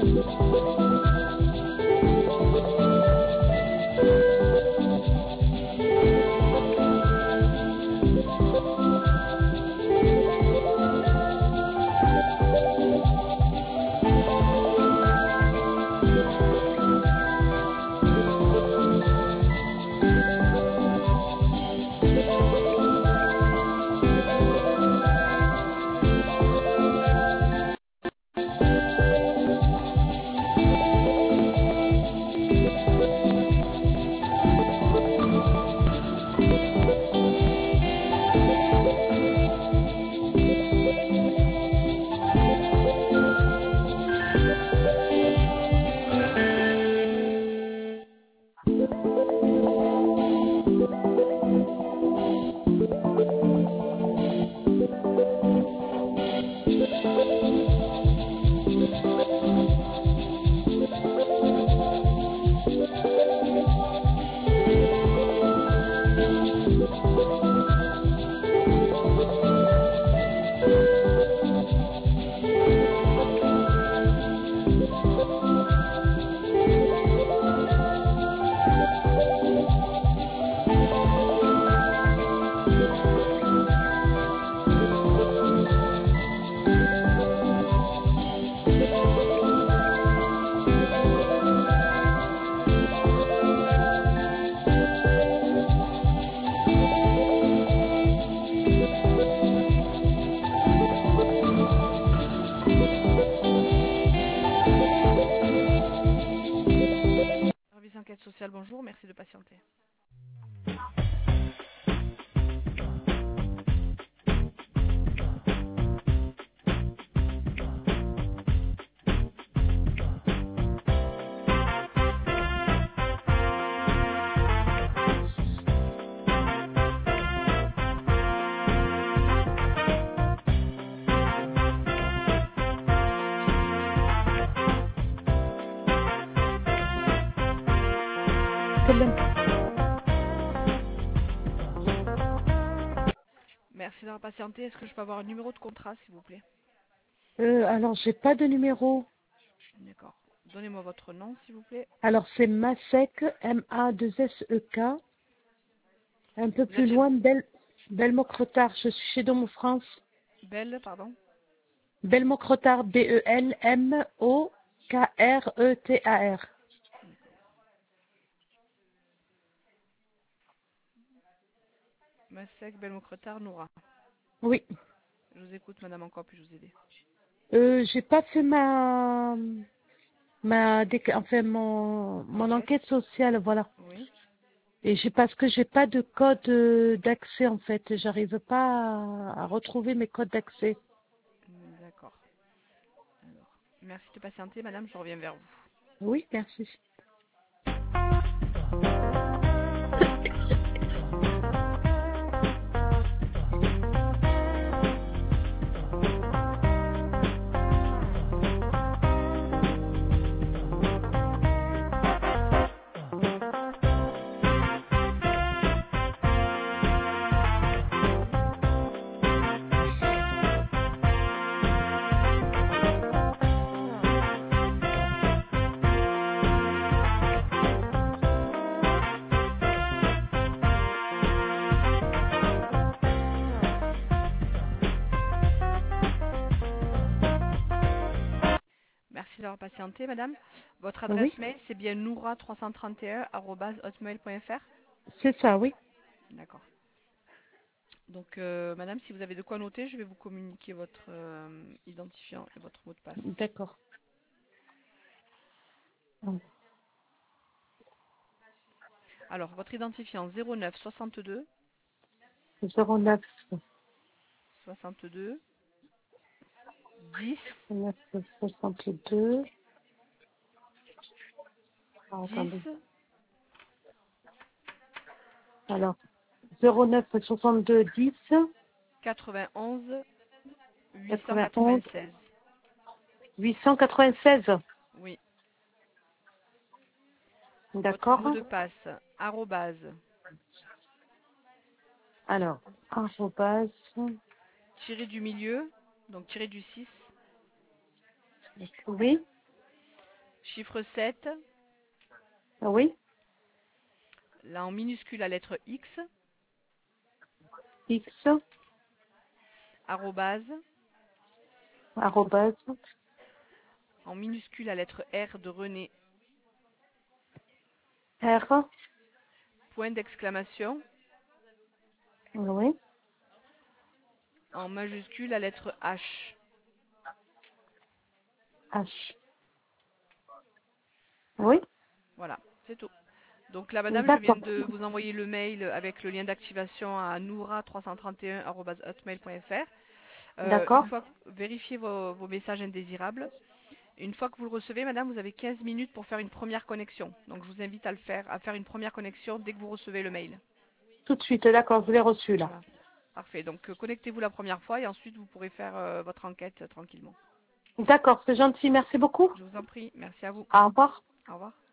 Service enquête sociale, bonjour, merci de patienter. Merci d'avoir patienté. Est-ce que je peux avoir un numéro de contrat, s'il vous plaît? Alors, j'ai pas de numéro. D'accord. Donnez-moi votre nom, s'il vous plaît. Alors, c'est Masek, M-A-2-S-E-K. Un peu Vous plus êtes chez... loin, Belmocretard. Je suis chez Domo France. Belle, pardon. Belmocretard, B-E-L-M-O-K-R-E-T-A-R. Massec, Belmocretard, Noura. Oui. Je vous écoute, madame, encore puis-je vous aider? J'ai pas fait mon enquête sociale, voilà. Oui. Et parce que j'ai pas de code d'accès, en fait. J'arrive pas à retrouver mes codes d'accès. D'accord. Alors, merci de patienter, madame, je reviens vers vous. Oui, merci. Merci d'avoir patienté, madame. Votre Oui, adresse mail, c'est bien noura331@hotmail.fr. c'est ça, oui. D'accord. Donc, madame, si vous avez de quoi noter, je vais vous communiquer votre identifiant et votre mot de passe. D'accord. Alors, votre identifiant 09 62 09 62 10 9 62. Ah, 10 attendez. Alors, 09 62 10 91 91 896. 896. Oui. Votre D'accord. mot de passe, arrobase, Alors, arrobase. tiré du milieu, donc tiré du 6, Oui, chiffre 7, Oui. là en minuscule la lettre X, X, arrobase, arrobase, en minuscule la lettre R de René, R, point d'exclamation, oui, en majuscule la lettre H. H. Oui, Voilà, c'est tout. Donc là, madame, je viens d'accord, de vous envoyer le mail avec le lien d'activation à noura331@hotmail.fr. Une d'accord. fois, vérifiez vos messages indésirables. Une fois que vous le recevez, madame, vous avez 15 minutes pour faire une première connexion. Donc je vous invite à le faire, à faire une première connexion dès que vous recevez le mail. Tout de suite, d'accord, je l'ai reçu là. Voilà. Parfait. Donc connectez-vous la première fois et ensuite vous pourrez faire votre enquête tranquillement. D'accord, c'est gentil, merci beaucoup. Je vous en prie. Merci à vous. Au revoir. Au revoir.